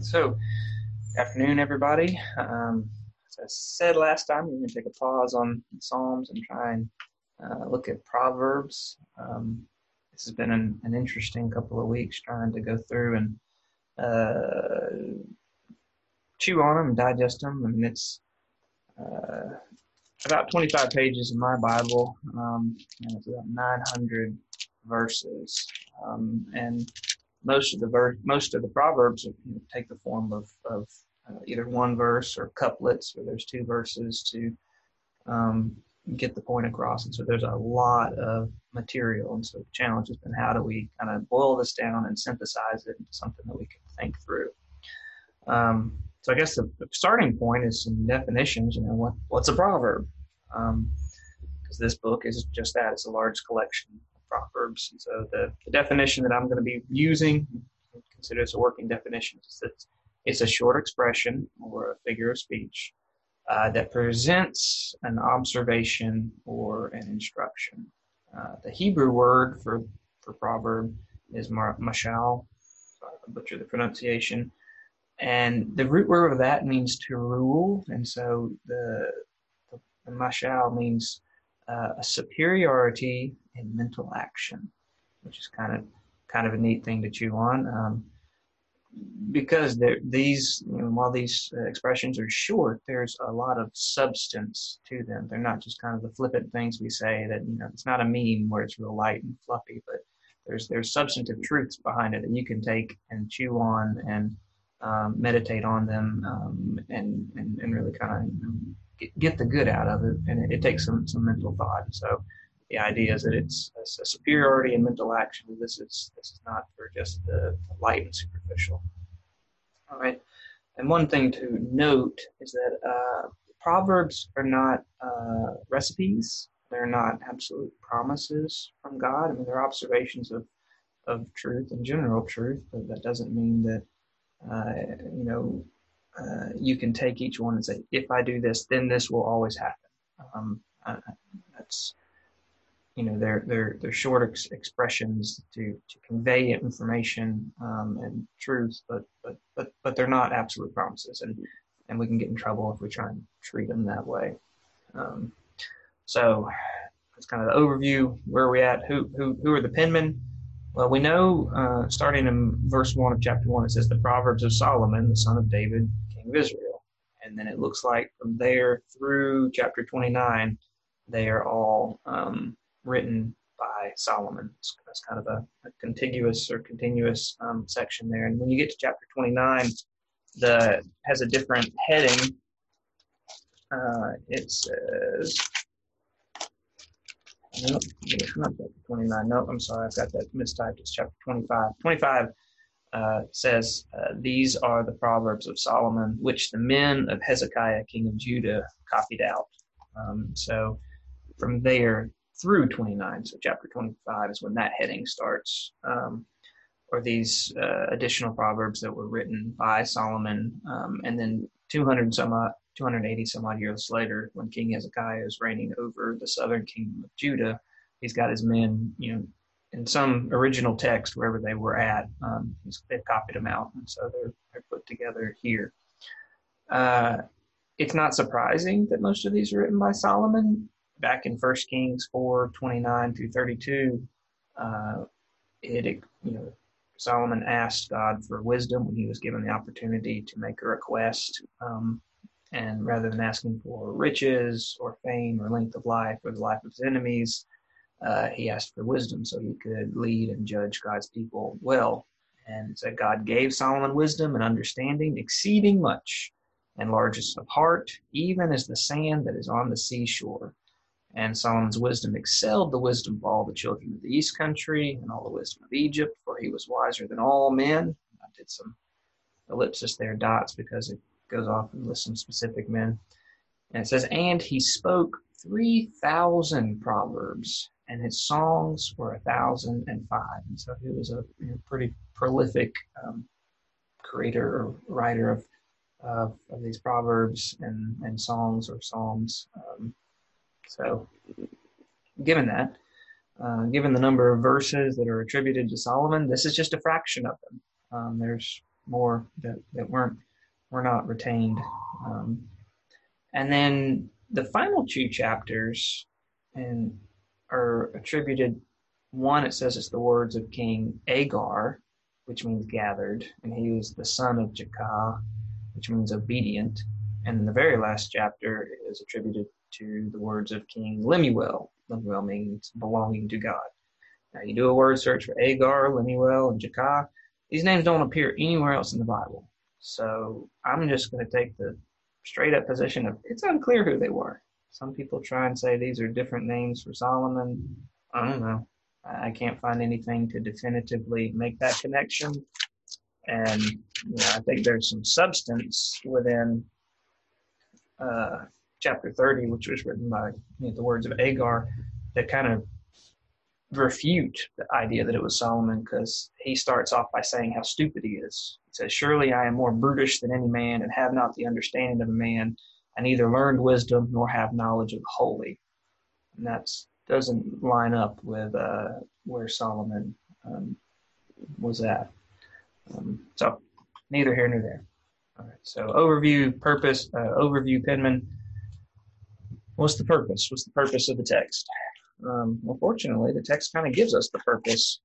So, afternoon, everybody. As I said last time, we're going to take a pause on Psalms and try and look at Proverbs. This has been an interesting couple of weeks trying to go through and chew on them and digest them. I mean, it's about 25 pages in my Bible, and it's about 900 verses. And most of the Proverbs take the form of either one verse or couplets, where there's two verses to get the point across. And so there's a lot of material. And so the challenge has been, how do we kind of boil this down and synthesize it into something that we can think through? So I guess the starting point is some definitions. What's a proverb? Because this book is just that. It's a large collection of proverbs. And so the definition that I'm going to be using, consider this a working definition, is that it's a short expression or a figure of speech that presents an observation or an instruction. The Hebrew word for proverb is mashal. I butcher the pronunciation. And the root word of that means to rule. And so the mashal means a superiority in mental action, which is kind of a neat thing to chew on. Because while these expressions are short, there's a lot of substance to them. They're not just kind of the flippant things we say that, it's not a meme where it's real light and fluffy, but there's substantive truths behind it that you can take and chew on and meditate on them and really kind of get the good out of it. And it takes some mental thought. So the idea is that it's a superiority in mental action. This is not for just the light and superficial. All right. And one thing to note is that Proverbs are not recipes. They're not absolute promises from God. I mean, they're observations of truth and general truth, but that doesn't mean that you can take each one and say, if I do this, then this will always happen. That's they're short expressions to convey information and truth, but they're not absolute promises, and we can get in trouble if we try and treat them that way. So that's kind of the overview. Where are we at? Who are the penmen? Well, we know, starting in verse 1 of chapter 1, it says the Proverbs of Solomon, the son of David, king of Israel. And then it looks like from there through chapter 29, they are all written by Solomon. That's kind of a contiguous or continuous section there. And when you get to chapter 29, has a different heading. It says... No, it's not chapter 29. No, I'm sorry. I've got that mistyped. It's chapter 25. 25 says, these are the Proverbs of Solomon, which the men of Hezekiah, king of Judah, copied out. So from there through 29, so chapter 25 is when that heading starts, or these additional Proverbs that were written by Solomon. And then 280 some odd years later, when King Hezekiah is reigning over the southern kingdom of Judah, he's got his men, in some original text, wherever they were at, they've copied them out. And so they're put together here. It's not surprising that most of these are written by Solomon. Back in 1 Kings 4:29 through 32, Solomon asked God for wisdom when he was given the opportunity to make a request. And rather than asking for riches or fame or length of life or the life of his enemies, he asked for wisdom so he could lead and judge God's people well. And so God gave Solomon wisdom and understanding exceeding much and largest of heart, even as the sand that is on the seashore. And Solomon's wisdom excelled the wisdom of all the children of the east country and all the wisdom of Egypt, for he was wiser than all men. I did some ellipsis there, dots, because it goes off and lists some specific men. And it says, and he spoke 3,000 proverbs, and his songs were 1,005. And so he was a pretty prolific creator or writer of these proverbs and songs or psalms. So given that, given the number of verses that are attributed to Solomon, this is just a fraction of them. There's more that were not retained. And then the final two chapters and are attributed. One, it says it's the words of King Agar, which means gathered, and he was the son of Jakah, which means obedient. And the very last chapter is attributed to the words of King Lemuel. Lemuel means belonging to God. Now, you do a word search for Agar, Lemuel, and Jakah. These names don't appear anywhere else in the Bible. So I'm just going to take the straight up position of it's unclear who they were. Some people try and say these are different names for Solomon. I don't know. I can't find anything to definitively make that connection. And I think there's some substance within chapter 30, which was written by the words of Agar, that kind of refute the idea that it was Solomon, because he starts off by saying how stupid he is. He says, "Surely I am more brutish than any man, and have not the understanding of a man. I neither learned wisdom nor have knowledge of the holy." And that doesn't line up with where Solomon was at. So neither here nor there. All right. So overview, purpose, overview, Penman. What's the purpose? What's the purpose of the text? Well, fortunately, the text kind of gives us the purpose.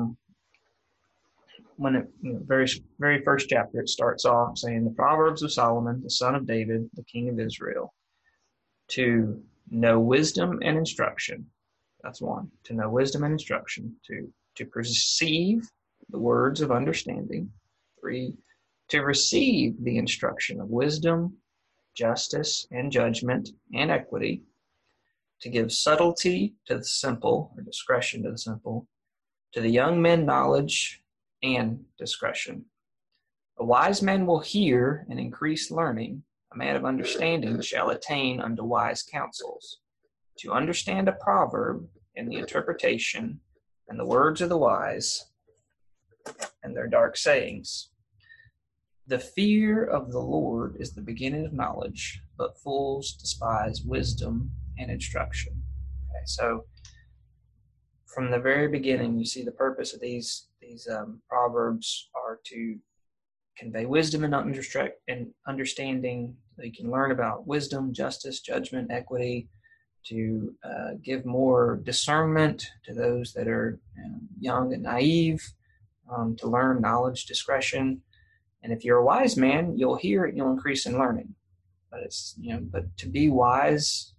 When it, very first chapter, it starts off saying the Proverbs of Solomon, the son of David, the king of Israel, to know wisdom and instruction. That's one. To know wisdom and instruction. To perceive the words of understanding. 3, to receive the instruction of wisdom, justice, and judgment, and equity. To give subtlety to the simple, or discretion to the simple. To the young men knowledge and discretion. A wise man will hear and increase learning. A man of understanding shall attain unto wise counsels. To understand a proverb and the interpretation and the words of the wise and their dark sayings. The fear of the Lord is the beginning of knowledge, but fools despise wisdom and instruction. Okay, so from the very beginning, you see the purpose of these proverbs are to convey wisdom and understanding. So you can learn about wisdom, justice, judgment, equity, to give more discernment to those that are young and naive, to learn knowledge, discretion. And if you're a wise man, you'll hear it, you'll increase in learning. But to be wise,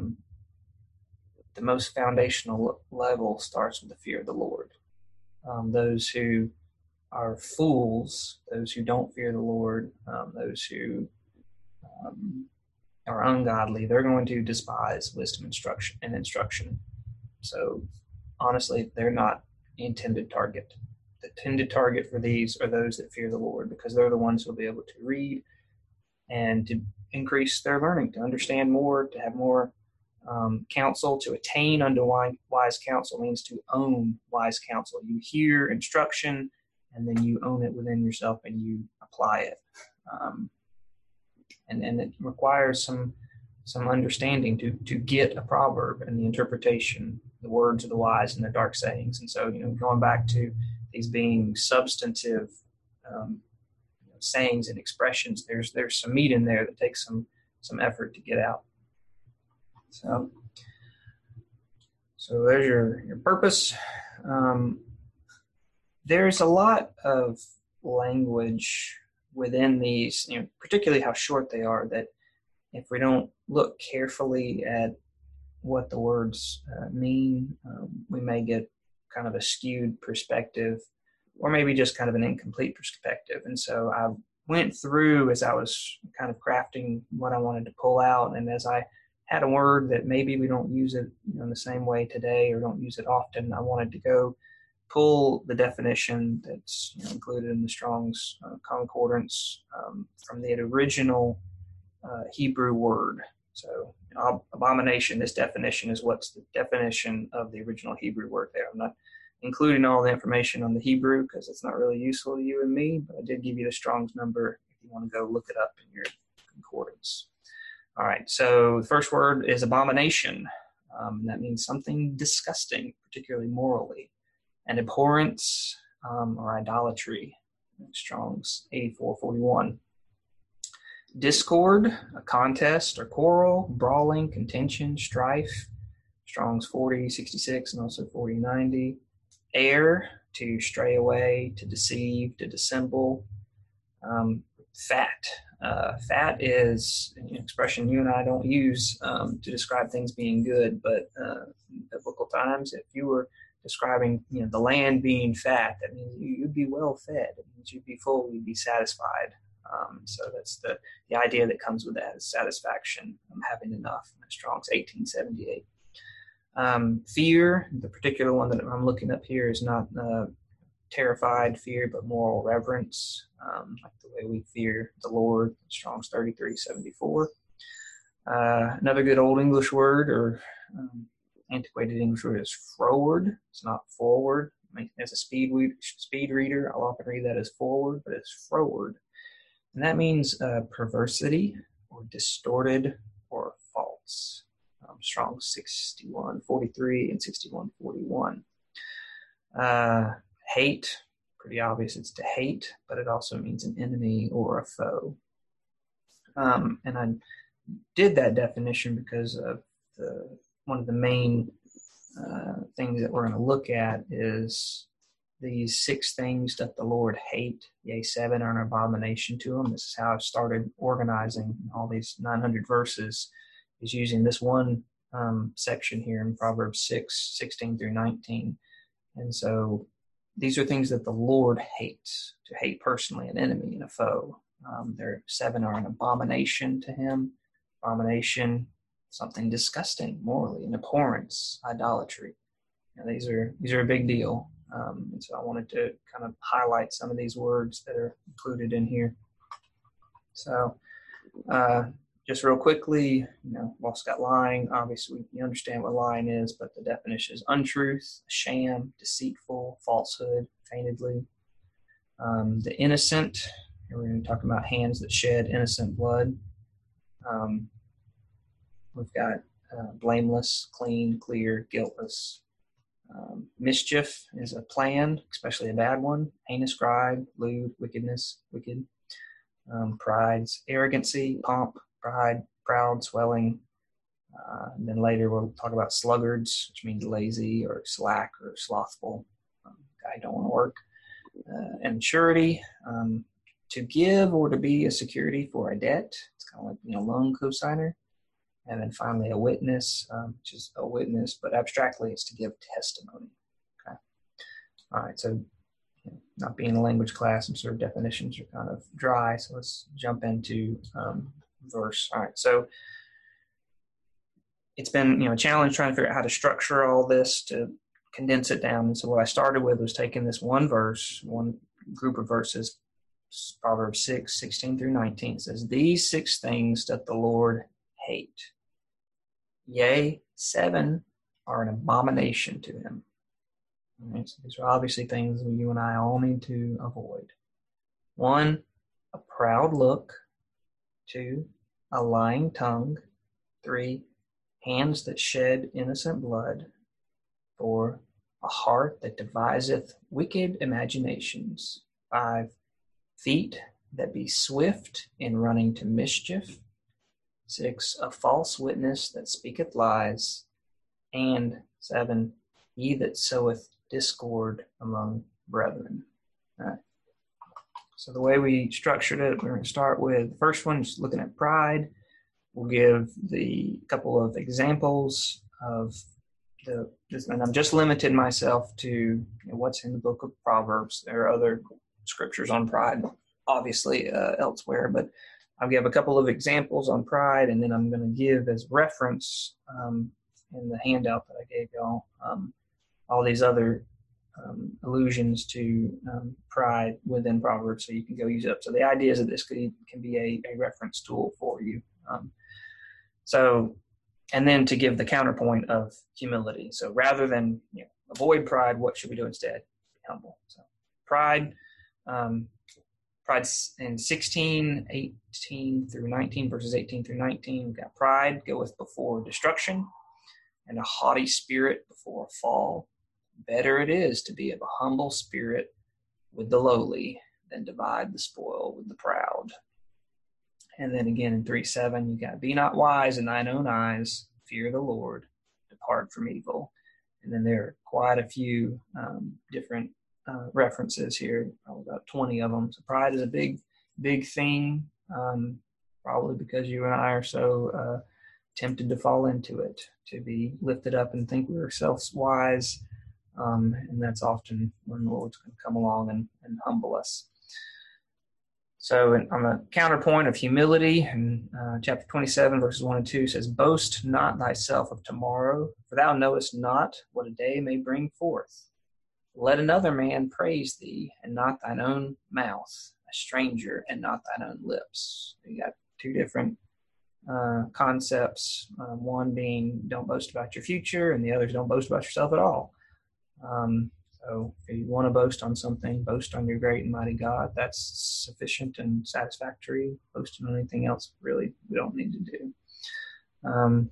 the most foundational level starts with the fear of the Lord. Those who are fools, those who don't fear the Lord, those who are ungodly, they're going to despise wisdom, instruction. So honestly, they're not the intended target. The intended target for these are those that fear the Lord, because they're the ones who will be able to read and to increase their learning, to understand more, to have more counsel. To attain unto wise counsel means to own wise counsel. You hear instruction, and then you own it within yourself and you apply it. And it requires some understanding to get a proverb and the interpretation, the words of the wise and their dark sayings. And so, going back to these being substantive sayings and expressions, there's some meat in there that takes some effort to get out. So there's your purpose. There's a lot of language within these, particularly how short they are, that if we don't look carefully at what the words mean, we may get kind of a skewed perspective, or maybe just kind of an incomplete perspective. And so I went through as I was kind of crafting what I wanted to pull out, and as I had a word that maybe we don't use it in the same way today or don't use it often, I wanted to go pull the definition that's included in the Strong's Concordance from the original Hebrew word. So abomination, this definition is what's the definition of the original Hebrew word there. I'm not including all the information on the Hebrew because it's not really useful to you and me, but I did give you the Strong's number if you want to go look it up in your concordance. All right, so the first word is abomination. That means something disgusting, particularly morally. And abhorrence or idolatry. Strong's 8441. Discord, a contest or quarrel, brawling, contention, strife. Strong's 4066 and also 4090. Err, to stray away, to deceive, to dissemble. Fat. Fat is an expression you and I don't use to describe things being good, but in biblical times, if you were describing the land being fat, that means you'd be well fed. It means you'd be full, you'd be satisfied. So that's the idea that comes with that is satisfaction, having enough. Strong's 1878. Fear, the particular one that I'm looking up here is not terrified fear, but moral reverence, like the way we fear the Lord. Strong's 3374. Another good old English word or antiquated English word is froward. It's not forward. I mean, as a speed reader, I'll often read that as forward, but it's froward. And that means perversity or distorted or false. Strong's 6143 and 6141. Hate, pretty obvious it's to hate, but it also means an enemy or a foe. And I did that definition because of one of the main things that we're going to look at is these 6 things that the Lord hate, yea, 7 are an abomination to him. This is how I've started organizing all these 900 verses, is using this one section here in Proverbs 6, 16 through 19. And so these are things that the Lord hates, to hate personally, an enemy and a foe. There 7 are an abomination to him. Abomination, something disgusting morally, an abhorrence, idolatry. These are a big deal. And so I wanted to kind of highlight some of these words that are included in here. So just real quickly, Walt's got lying. Obviously, you understand what lying is, but the definition is untruth, sham, deceitful, falsehood, feignedly. The innocent, here we're going to talk about hands that shed innocent blood. We've got blameless, clean, clear, guiltless. Mischief is a plan, especially a bad one. Heinous crime, lewd, wickedness, wicked. Pride's arrogancy, pomp, pride, proud, swelling. And then later we'll talk about sluggards, which means lazy or slack or slothful. Guy don't want to work. And surety, to give or to be a security for a debt. It's kind of like loan cosigner. And then finally a witness, which is a witness, but abstractly it's to give testimony. Okay. All right, so not being a language class, some sort of definitions are kind of dry, so let's jump into verse. All right, so it's been a challenge trying to figure out how to structure all this to condense it down. And so what I started with was taking this one verse, one group of verses, Proverbs 6, 16 through 19. It says, "These 6 things that the Lord hate, yea, 7 are an abomination to him." All right, so these are obviously things that you and I all need to avoid. 1, a proud look. 2, a lying tongue. 3, hands that shed innocent blood. 4, a heart that deviseth wicked imaginations. 5, feet that be swift in running to mischief. 6, a false witness that speaketh lies. And 7, he that soweth discord among brethren. All right. So the way we structured it, we're going to start with the first one, just looking at pride. We'll give the couple of examples of and I'm just limited myself to what's in the book of Proverbs. There are other scriptures on pride, obviously, elsewhere, but I'll give a couple of examples on pride, and then I'm going to give as reference in the handout that I gave y'all all these other allusions to pride within Proverbs, so you can go use it up. So the idea is that this can be a reference tool for you. And then to give the counterpoint of humility. So rather than avoid pride, what should we do instead? Be humble. So pride. Pride's in 16, 18 through 19, verses 18 through 19. We've got pride goeth before destruction, and a haughty spirit before a fall. Better it is to be of a humble spirit with the lowly than divide the spoil with the proud. And then again in 3:7, you got, be not wise in thine own eyes, fear the Lord, depart from evil. And then there are quite a few different references here, probably about 20 of them. So pride is a big thing, probably because you and I are so tempted to fall into it, to be lifted up and think we're self-wise. And that's often when the Lord's going to come along and humble us. So on the counterpoint of humility, in chapter 27, verses 1 and 2 says, boast not thyself of tomorrow, for thou knowest not what a day may bring forth. Let another man praise thee, and not thine own mouth, a stranger, and not thine own lips. You got two different concepts, one being don't boast about your future, and the other is don't boast about yourself at all. So if you want to boast on something, boast on your great and mighty God. That's sufficient and satisfactory. Boasting on anything else, really, we don't need to do. And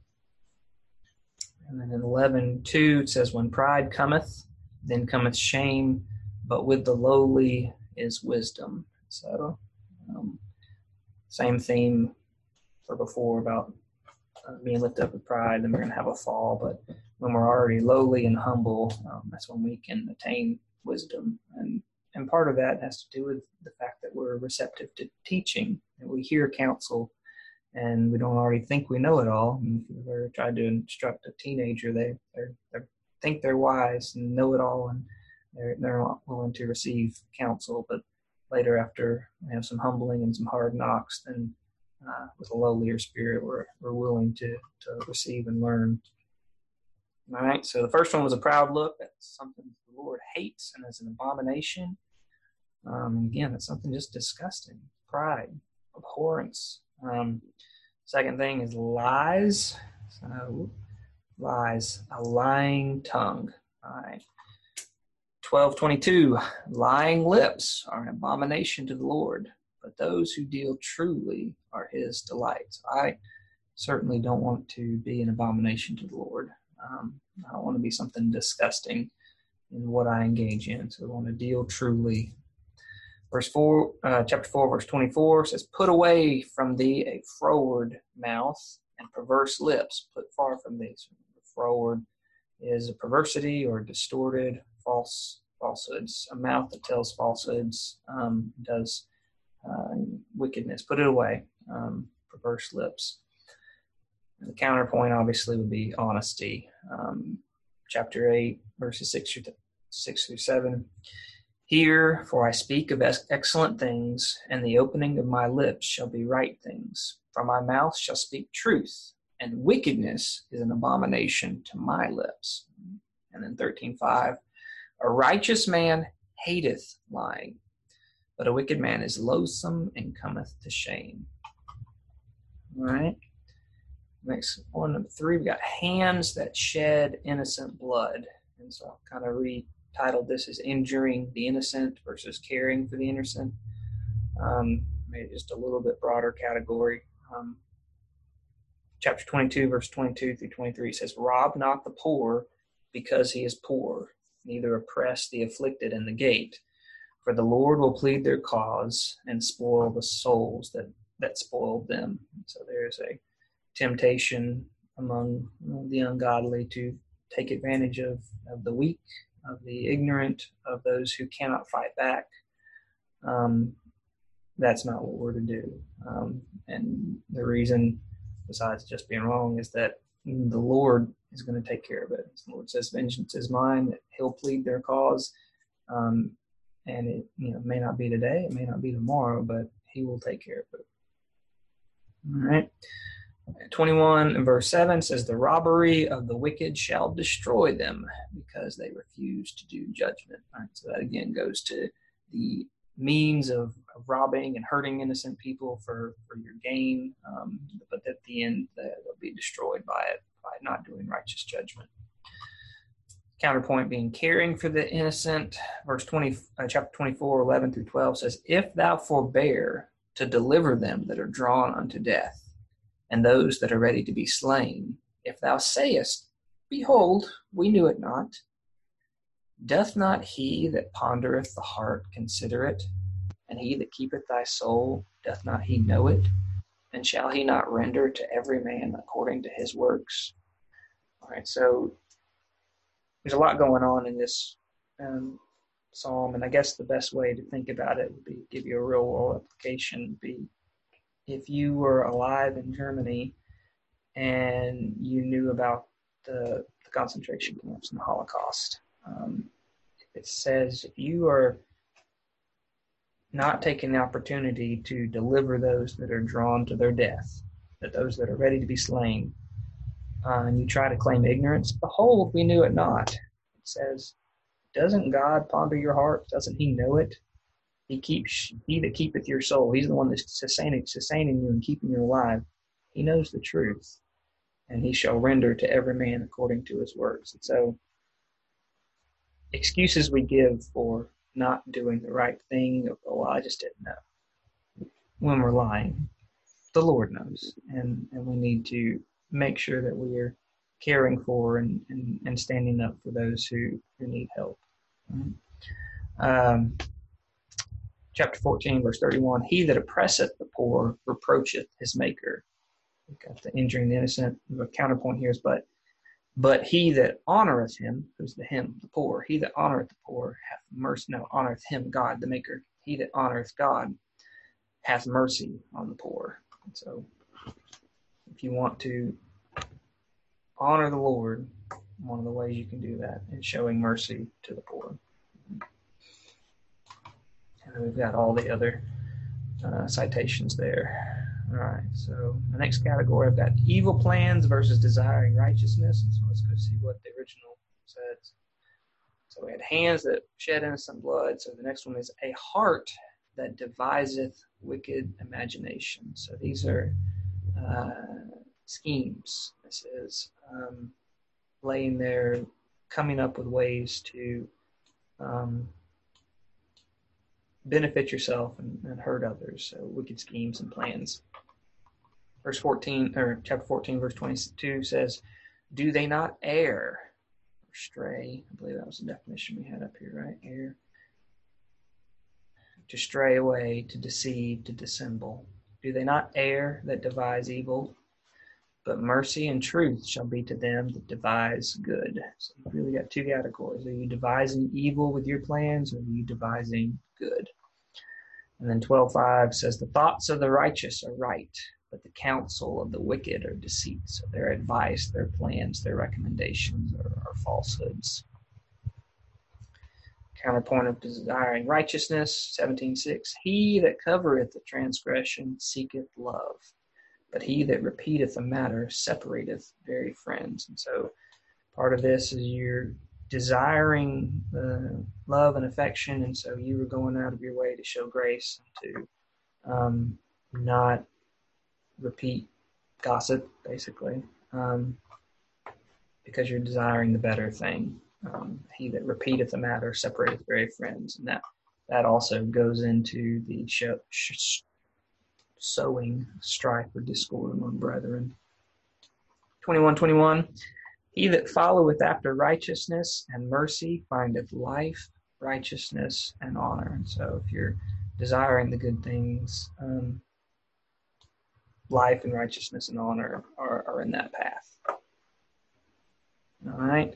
then in 11:2, it says, when pride cometh, then cometh shame, but with the lowly is wisdom. So same theme for before about being lifted up with pride, then we're going to have a fall. But when we're already lowly and humble, that's when we can attain wisdom. And part of that has to do with the fact that we're receptive to teaching, and we hear counsel, and we don't already think we know it all. And if you've ever tried to instruct a teenager, they think they're wise and know it all, and they're not willing to receive counsel. But later, after we have some humbling and some hard knocks, then with a lowlier spirit, we're willing to receive and learn. All right, so the first one was a proud look. That's something the Lord hates and is an abomination. Again, it's something just disgusting. Pride, abhorrence. Second thing is lies. So, lies, a lying tongue. All right. 12:22, lying lips are an abomination to the Lord, but those who deal truly are his delights. I certainly don't want to be an abomination to the Lord. I don't want to be something disgusting in what I engage in. So I want to deal truly. Chapter 4, verse 24 says, put away from thee a froward mouth and perverse lips. Put far from thee. So froward is a perversity or distorted falsehoods. A mouth that tells falsehoods does wickedness. Put it away. Perverse lips. And the counterpoint obviously would be honesty. Chapter 8, verses 6 through 7. Hear, for I speak of excellent things, and the opening of my lips shall be right things. For my mouth shall speak truth, and wickedness is an abomination to my lips. And then 13:5, a righteous man hateth lying, but a wicked man is loathsome and cometh to shame. All right. Next one, number 3, we got hands that shed innocent blood. And so I'll kind of retitled this as injuring the innocent versus caring for the innocent. Maybe just a little bit broader category. Chapter 22, verse 22 through 23 says, rob not the poor because he is poor, neither oppress the afflicted in the gate. For the Lord will plead their cause and spoil the souls that spoiled them. So there's a temptation among the ungodly to take advantage of the weak, of the ignorant, of those who cannot fight back. That's not what we're to do. And the reason, besides just being wrong, is that the Lord is going to take care of it. The Lord says, vengeance is mine, that he'll plead their cause. And it may not be today, it may not be tomorrow, but he will take care of it. All right. 21 and verse 7 says, the robbery of the wicked shall destroy them because they refuse to do judgment. All right, so that again goes to the means of robbing and hurting innocent people for your gain, but at the end they'll be destroyed by it, by not doing righteous judgment. Counterpoint being caring for the innocent. Verse 20, chapter 24, 11 through 12 says, if thou forbear to deliver them that are drawn unto death, and those that are ready to be slain, if thou sayest, behold, we knew it not, doth not he that pondereth the heart consider it? And he that keepeth thy soul, doth not he know it? And shall he not render to every man according to his works? All right, so there's a lot going on in this psalm, and I guess the best way to think about it would be give you a real world application. Would be if you were alive in Germany and you knew about the concentration camps and the Holocaust. It says if you are not taking the opportunity to deliver those that are drawn to their death, that those that are ready to be slain, and you try to claim ignorance, behold, we knew it not. It says, doesn't God ponder your heart? Doesn't he know it? He that keepeth your soul. He's the one that's sustaining you and keeping you alive. He knows the truth, and he shall render to every man according to his works. And so excuses we give for not doing the right thing, oh, well, I just didn't know, when we're lying, the Lord knows, and we need to make sure that we are caring for and standing up for those who need help. Chapter 14, verse 31, he that oppresseth the poor reproacheth his maker. We've got the injuring the innocent. The counterpoint here is, but he that honoreth him, who's the him, the poor, he that honoreth the poor hath mercy. No, honoreth him, God, the maker. He that honoreth God hath mercy on the poor. And so if you want to honor the Lord, one of the ways you can do that is showing mercy to the poor. And then we've got all the other citations there. All right, so the next category, I've got evil plans versus desiring righteousness. And so let's go see what the original says. So we had hands that shed innocent blood. So the next one is a heart that deviseth wicked imagination. So these are schemes. This is laying there, coming up with ways to benefit yourself and hurt others. So wicked schemes and plans. Verse 14, or chapter 14, verse 22 says, do they not err or stray? I believe that was the definition we had up here, right? Err. To stray away, to deceive, to dissemble. Do they not err that devise evil? But mercy and truth shall be to them that devise good. So you've really got two categories. Are you devising evil with your plans, or are you devising good? And then 12:5 says, the thoughts of the righteous are right, but the counsel of the wicked are deceit. So their advice, their plans, their recommendations are falsehoods. Counterpoint of desiring righteousness, 17:6. He that covereth the transgression seeketh love, but he that repeateth a matter separateth very friends. And so part of this is you're desiring love and affection, and so you were going out of your way to show grace and to not repeat gossip, basically, because you're desiring the better thing. He that repeateth a matter separateth very friends, and that also goes into the sowing strife or discord among brethren. 21:21. He that followeth after righteousness and mercy findeth life, righteousness, and honor. And so if you're desiring the good things, life and righteousness and honor are in that path. All right.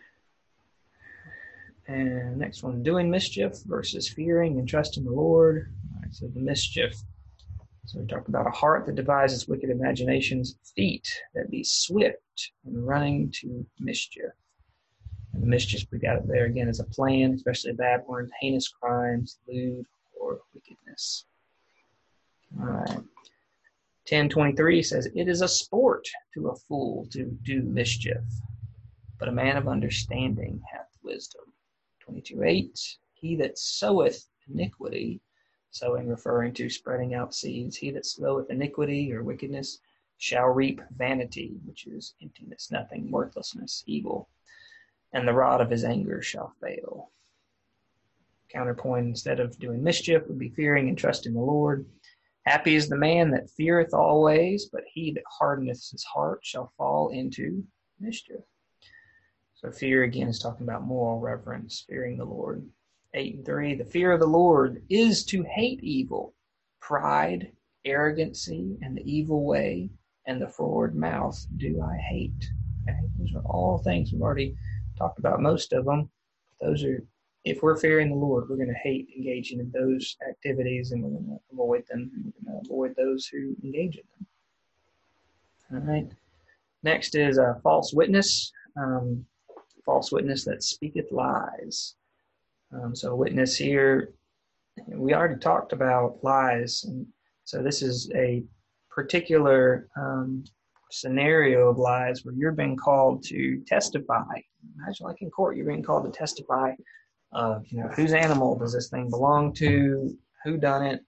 And next one, doing mischief versus fearing and trusting the Lord. All right, so the mischief. So we talked about a heart that devises wicked imaginations, feet that be swift in running to mischief. And the mischief we got it there again is a plan, especially a bad one, heinous crimes, lewd, or wickedness. All right. 10:23 says, it is a sport to a fool to do mischief, but a man of understanding hath wisdom. 22:8, he that soweth iniquity, sowing referring to spreading out seeds, he that soweth iniquity or wickedness shall reap vanity, which is emptiness, nothing, worthlessness, evil, and the rod of his anger shall fail. Counterpoint, instead of doing mischief, would be fearing and trusting the Lord. Happy is the man that feareth always, but he that hardeneth his heart shall fall into mischief. So fear, again, is talking about moral reverence, fearing the Lord. 8 and 3, the fear of the Lord is to hate evil, pride, arrogancy, and the evil way, and the forward mouth do I hate. Okay? Those are all things we've already talked about, most of them. Those are, if we're fearing the Lord, we're going to hate engaging in those activities, and we're going to avoid them, and we're going to avoid those who engage in them. All right. Next is a false witness. False witness that speaketh lies. So witness here, we already talked about lies. And so this is a particular scenario of lies where you're being called to testify. Imagine like in court, you're being called to testify of, whose animal does this thing belong to, who done it.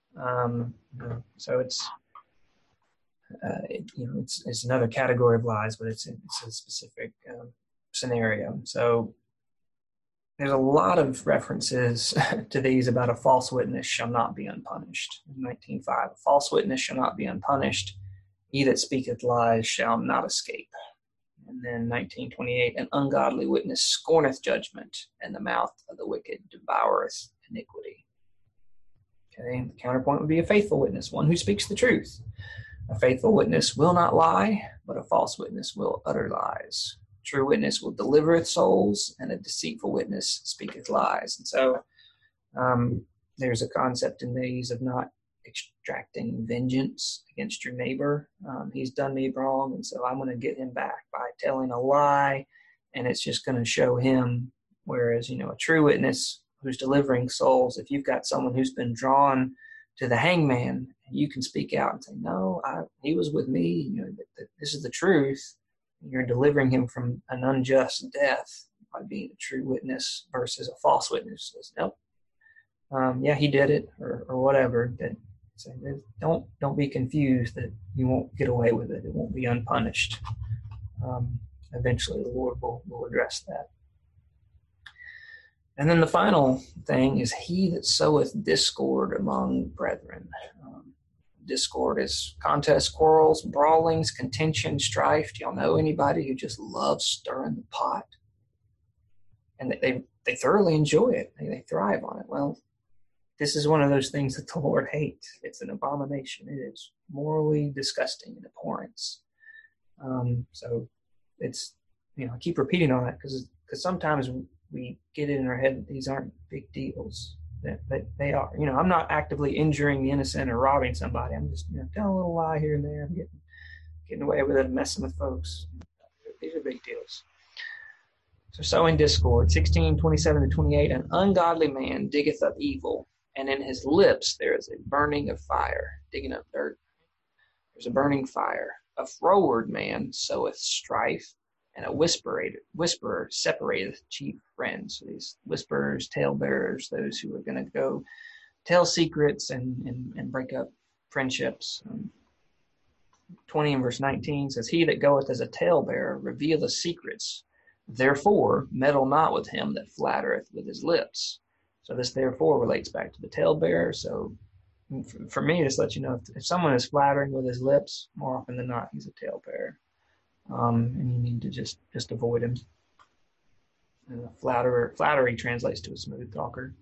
So it's another category of lies, but it's a specific scenario. So there's a lot of references to these about a false witness shall not be unpunished. In 19:5, a false witness shall not be unpunished. He that speaketh lies shall not escape. And then 19:28, an ungodly witness scorneth judgment, and the mouth of the wicked devoureth iniquity. Okay, the counterpoint would be a faithful witness, one who speaks the truth. A faithful witness will not lie, but a false witness will utter lies. True witness will delivereth souls, and a deceitful witness speaketh lies. And so there's a concept in these of not extracting vengeance against your neighbor. He's done me wrong, and so I'm going to get him back by telling a lie, and it's just going to show him. Whereas, a true witness who's delivering souls, if you've got someone who's been drawn to the hangman, you can speak out and say, no, he was with me. This is the truth. You're delivering him from an unjust death by being a true witness versus a false witness who says, nope, yeah, he did it, or whatever. That don't be confused that you won't get away with it. It won't be unpunished. Eventually, the Lord will address that. And then the final thing is he that soweth discord among brethren. Discord is contests, quarrels, brawlings, contention, strife. Do y'all know anybody who just loves stirring the pot? And they thoroughly enjoy it. They thrive on it. Well, this is one of those things that the Lord hates. It's an abomination. It is morally disgusting and abhorrence. So it's, I keep repeating on that because sometimes we get it in our head that these aren't big deals. That they are. I'm not actively injuring the innocent or robbing somebody. I'm just telling a little lie here and there. I'm getting away with it and messing with folks. These are big deals. So sowing discord, 16:27-28, an ungodly man diggeth up evil, and in his lips there is a burning of fire. Digging up dirt, there's a burning fire. A froward man soweth strife, and a whisperer separateth chief friends. So these whisperers, talebearers, those who are going to go tell secrets and break up friendships. 20 and verse 19 says, he that goeth as a talebearer revealeth secrets. Therefore, meddle not with him that flattereth with his lips. So this therefore relates back to the talebearer. So for me, just let you know, if someone is flattering with his lips, more often than not, he's a talebearer. And you need to just avoid him. Flattery translates to a smooth talker.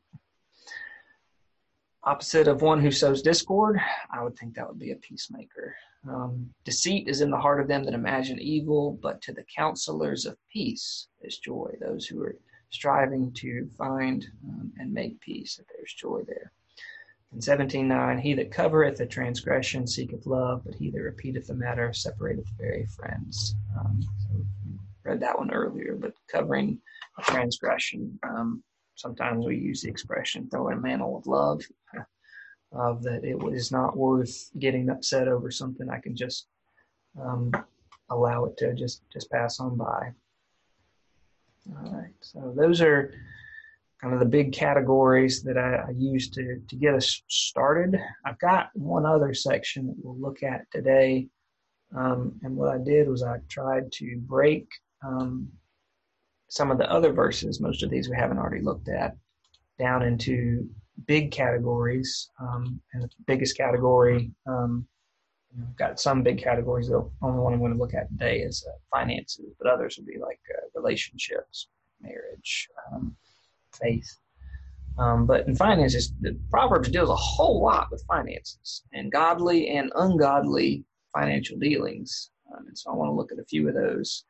Opposite of one who sows discord, I would think that would be a peacemaker. Deceit is in the heart of them that imagine evil, but to the counselors of peace is joy. Those who are striving to find and make peace, that there's joy there. In 17:9, he that covereth a transgression seeketh love, but he that repeateth the matter separateth very friends. So read that one earlier, but covering a transgression, sometimes we use the expression throw in a mantle of love, of that it is not worth getting upset over something. I can just allow it to just pass on by. All right, so those are kind of the big categories that I use to get us started. I've got one other section that we'll look at today. And what I did was I tried to break some of the other verses, most of these we haven't already looked at, down into big categories. And the biggest category, I've got some big categories. The only one I'm going to look at today is finances, but others would be like relationships, marriage, faith. But in finances, the Proverbs deals a whole lot with finances and godly and ungodly financial dealings. And so I want to look at a few of those.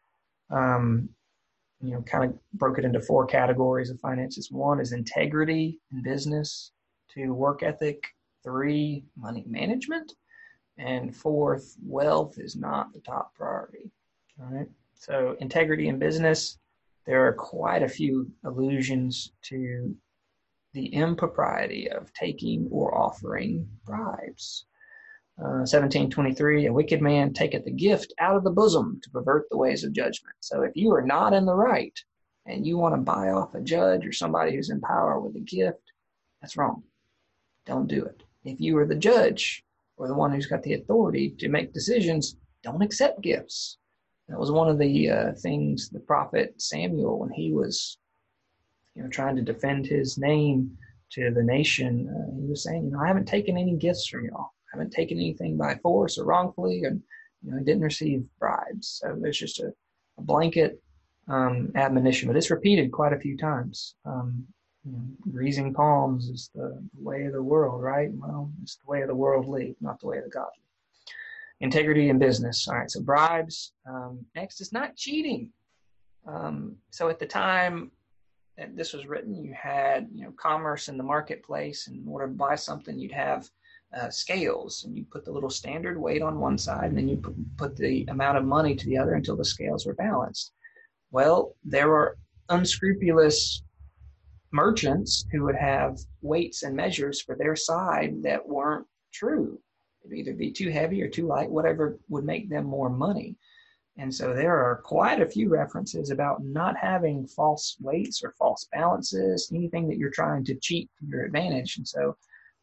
Kind of broke it into four categories of finances. One is integrity in business. Two, work ethic. Three, money management. And fourth, wealth is not the top priority. All right. So integrity in business, there are quite a few allusions to the impropriety of taking or offering bribes. 17:23, a wicked man taketh the gift out of the bosom to pervert the ways of judgment. So if you are not in the right and you want to buy off a judge or somebody who's in power with a gift, that's wrong. Don't do it. If you are the judge or the one who's got the authority to make decisions, don't accept gifts. That was one of the things the prophet Samuel, when he was trying to defend his name to the nation, he was saying, I haven't taken any gifts from y'all. I haven't taken anything by force or wrongfully, and didn't receive bribes. So there's just a blanket admonition, but it's repeated quite a few times. Greasing palms is the way of the world, right? Well, it's the way of the worldly, not the way of the godly. Integrity in business. All right, so bribes. Next is not cheating. So at the time that this was written, you had commerce in the marketplace. And in order to buy something, you'd have scales, and you put the little standard weight on one side, and then you put the amount of money to the other until the scales were balanced. Well, there were unscrupulous merchants who would have weights and measures for their side that weren't true. It'd either be too heavy or too light, whatever would make them more money. And so there are quite a few references about not having false weights or false balances, anything that you're trying to cheat to your advantage. And so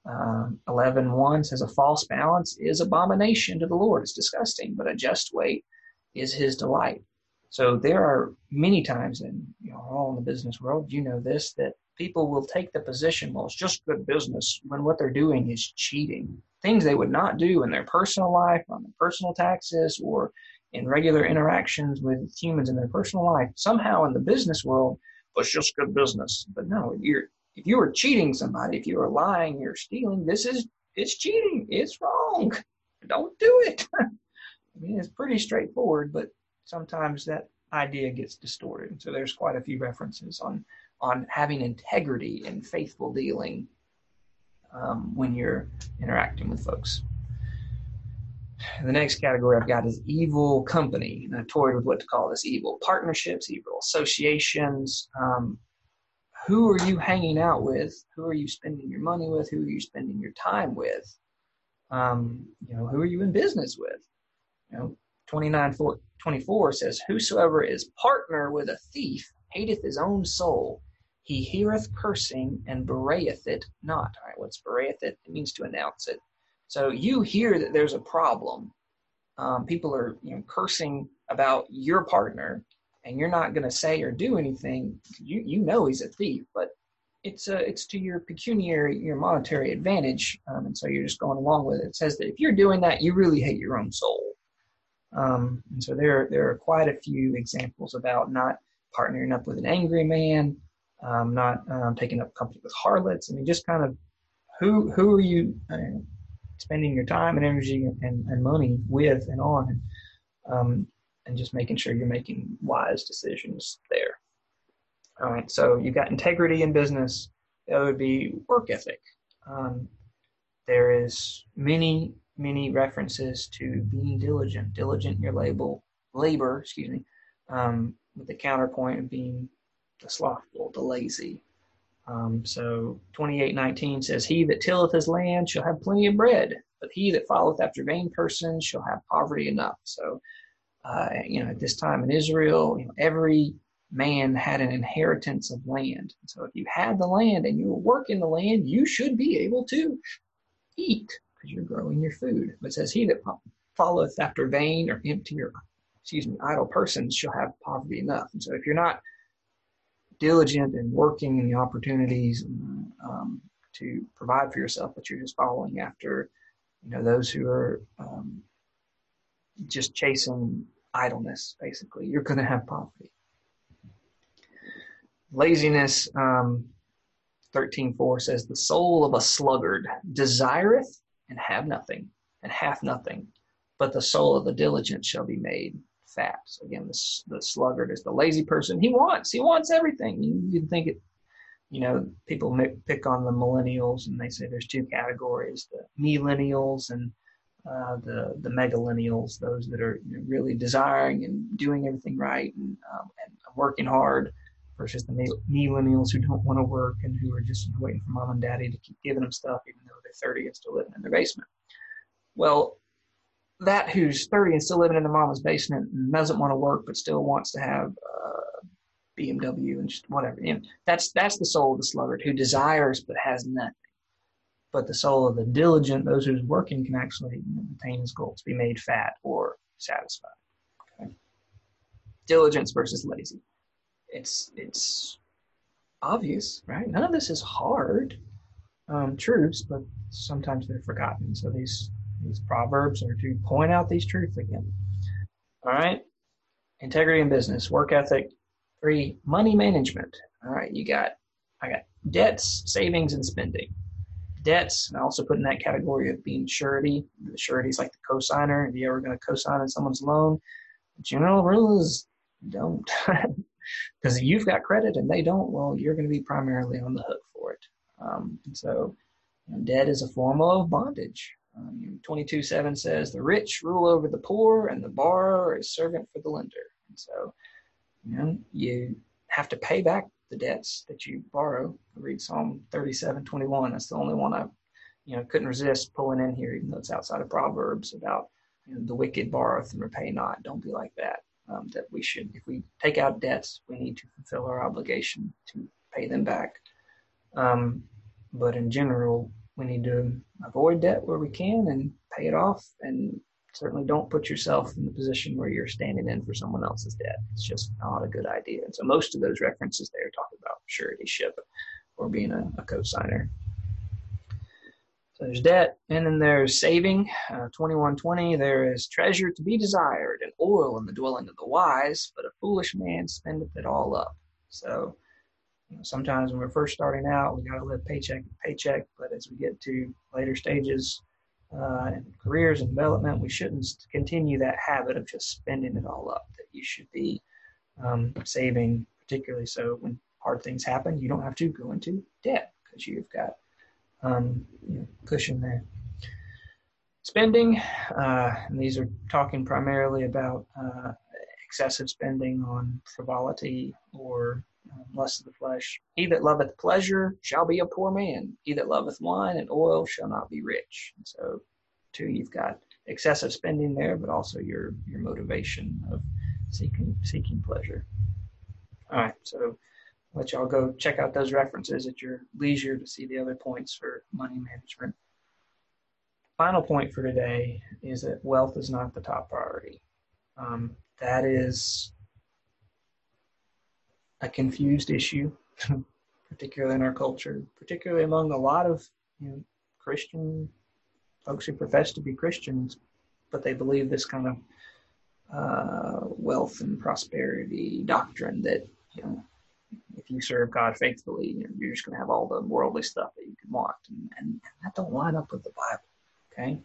11:1 says a false balance is abomination to the Lord. It's disgusting, but a just weight is his delight. So there are many times, and all in the business world, this, that people will take the position, well, it's just good business, when what they're doing is cheating. Things they would not do in their personal life, on their personal taxes, or in regular interactions with humans in their personal life. Somehow in the business world, well, it's just good business. But no, if you are cheating somebody, if you are lying, you're stealing, it's cheating. It's wrong. Don't do it. I mean, it's pretty straightforward, but sometimes that idea gets distorted. So there's quite a few references on having integrity and faithful dealing when you're interacting with folks. The next category I've got is evil company. And I toyed with what to call this: evil partnerships, evil associations. Who are you hanging out with? Who are you spending your money with? Who are you spending your time with? Who are you in business with? 29:24 says, whosoever is partner with a thief hateth his own soul. He heareth cursing and bewrayeth it not. All right, what's bewrayeth it? It means to announce it. So you hear that there's a problem. People are cursing about your partner, and you're not going to say or do anything. You know he's a thief, but it's to your pecuniary, your monetary advantage, and so you're just going along with it. It says that if you're doing that, you really hate your own soul. And so there are quite a few examples about not partnering up with an angry man, not taking up company with harlots. I mean, just kind of who are you spending your time and energy and money with and on, and just making sure you're making wise decisions there. All right, so you've got integrity in business. That would be work ethic. There is many references to being diligent in your labor, with the counterpoint of being the slothful, the lazy. So 28:19 says, he that tilleth his land shall have plenty of bread, but he that followeth after vain persons shall have poverty enough. So, at this time in Israel, every man had an inheritance of land. So if you had the land and you were working the land, you should be able to eat because you're growing your food. But it says, he that followeth after vain or idle persons shall have poverty enough. And so if you're not diligent and working in the opportunities to provide for yourself, but you're just following after, those who are just chasing idleness, basically, you're going to have poverty. Laziness, 13:4 says, the soul of a sluggard desireth and have nothing, and hath nothing, but the soul of the diligent shall be made fat. So again, the sluggard is the lazy person. He wants everything. You think it, people pick on the millennials, and they say there's two categories: the millennials and the megalennials, those that are really desiring and doing everything right and working hard, versus the millennials who don't want to work and who are just waiting for mom and daddy to keep giving them stuff, even though they're 30 and still living in their basement. Well, that who's 30 and still living in their mama's basement and doesn't want to work but still wants to have BMW and just whatever, that's the soul of the sluggard, who desires but has nothing. But the soul of the diligent, those whose working can actually attain his goals, be made fat or satisfied. Okay? Diligence versus lazy. It's obvious, right? None of this is hard truths, but sometimes they're forgotten. So these proverbs are to point out these truths again. All right. Integrity in business, work ethic. 3, money management. All right. I got debts, savings, and spending. Debts, and I also put in that category of being surety. The surety is like the cosigner. If you're ever going to cosign on someone's loan, the general rule is don't. Because if you've got credit and they don't, well, you're going to be primarily on the hook for it. And so debt is a form of bondage. 22:7 says, the rich rule over the poor and the borrower is servant for the lender. And so you have to pay back the debts that you borrow. I read Psalm 37:21. That's the only one I couldn't resist pulling in here, even though it's outside of Proverbs, about the wicked borroweth and repay not. Don't be like that. That we should, if we take out debts, we need to fulfill our obligation to pay them back. But in general, we need to avoid debt where we can and pay it off, and certainly don't put yourself in the position where you're standing in for someone else's debt. It's just not a good idea. And so most of those references there talk about suretyship or being a cosigner. So there's debt, and then there's saving. 21:20, there is treasure to be desired and oil in the dwelling of the wise, but a foolish man spendeth it all up. So sometimes when we're first starting out, we got to live paycheck to paycheck, but as we get to later stages in careers and development, we shouldn't continue that habit of just spending it all up. That you should be saving, particularly so when hard things happen, you don't have to go into debt because you've got cushion there. Spending, and these are talking primarily about excessive spending on frivolity or lust of the flesh. He that loveth pleasure shall be a poor man. He that loveth wine and oil shall not be rich. And so, too, you've got excessive spending there, but also your motivation of seeking pleasure. All right, so let y'all go check out those references at your leisure to see the other points for money management. Final point for today is that wealth is not the top priority. That is a confused issue, particularly in our culture, particularly among a lot of Christian folks who profess to be Christians, but they believe this kind of wealth and prosperity doctrine that if you serve God faithfully, you're just going to have all the worldly stuff that you can want, and that don't line up with the Bible. Okay.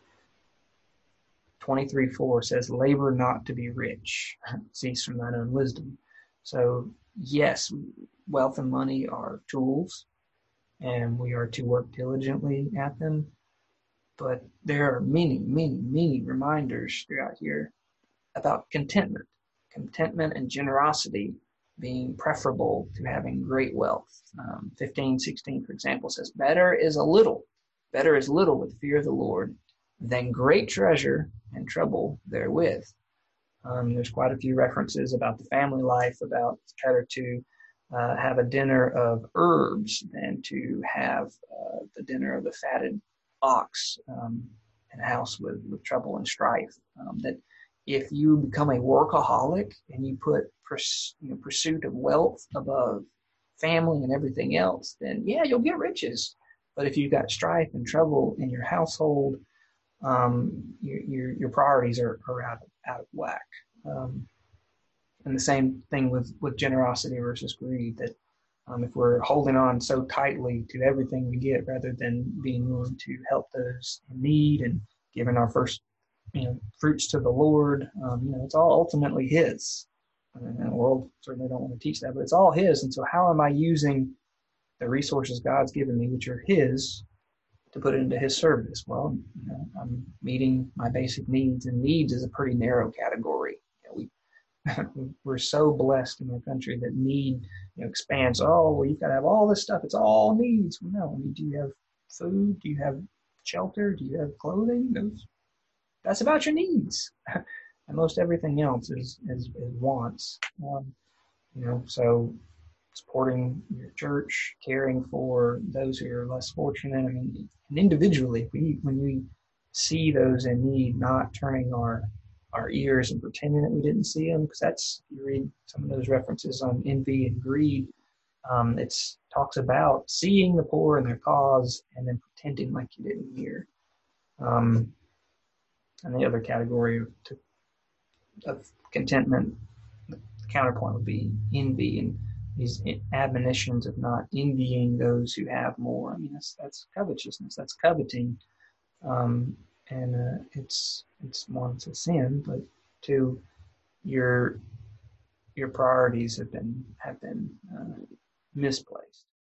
23:4 says, labor not to be rich, cease from thine own wisdom. So yes, wealth and money are tools, and we are to work diligently at them. But there are many, many, many reminders throughout here about contentment and generosity being preferable to having great wealth. 15:16, for example, says, better is little with fear of the Lord than great treasure and trouble therewith. There's quite a few references about the family life, about it's better to have a dinner of herbs than to have the dinner of the fatted ox in a house with trouble and strife. That if you become a workaholic and you put pursuit of wealth above family and everything else, then yeah, you'll get riches. But if you've got strife and trouble in your household, your priorities are out of whack. And the same thing with generosity versus greed, that if we're holding on so tightly to everything we get rather than being willing to help those in need and giving our first, fruits to the Lord. It's all ultimately His. And the world certainly don't want to teach that, but it's all His. And so, how am I using the resources God's given me, which are His, to put it into His service? Well, I'm meeting my basic needs, and needs is a pretty narrow category. We're so blessed in our country that need expands. Oh, well, you've got to have all this stuff. It's all needs. Well, no, I mean, do you have food? Do you have shelter? Do you have clothing? That's about your needs. And most everything else is wants. So supporting your church, caring for those who are less fortunate. I mean, and individually, when we see those in need, not turning our ears and pretending that we didn't see them, because that's, you read some of those references on envy and greed. It talks about seeing the poor in their cause and then pretending like you didn't hear. And the other category of contentment, the counterpoint would be envy and these admonitions of not envying those who have more. I mean, that's covetousness. That's coveting. And it's one, it's a sin, but two, your priorities have been misplaced.